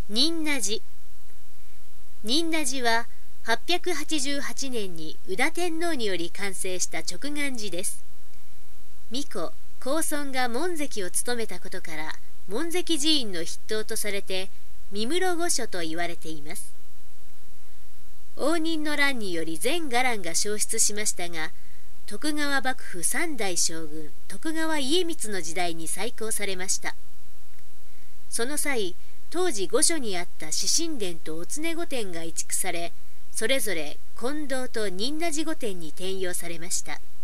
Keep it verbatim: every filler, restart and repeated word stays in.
仁和寺。仁和寺ははっぴゃくはちじゅうはちねんに宇多天皇により完成した直願寺です。巫女高尊が門跡を務めたことから門跡寺院の筆頭とされて三室御所と言われています。応仁の乱により全伽藍が焼失しましたが、徳川幕府三代将軍徳川家光の時代に再興されました。その際、当時御所にあった紫宸殿とお常御殿が移築され、それぞれ金堂と仁和寺御殿に転用されました。